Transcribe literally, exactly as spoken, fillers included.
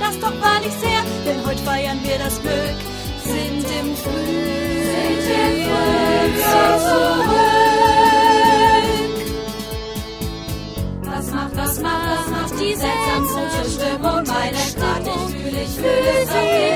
das doch wahrlich sehr, denn heute feiern wir das Glück, sind im Frühjahr zurück. Was macht, was macht, was macht die seltsam gute Stimmung, meine Stadt, ich fühle, ich fühle sie.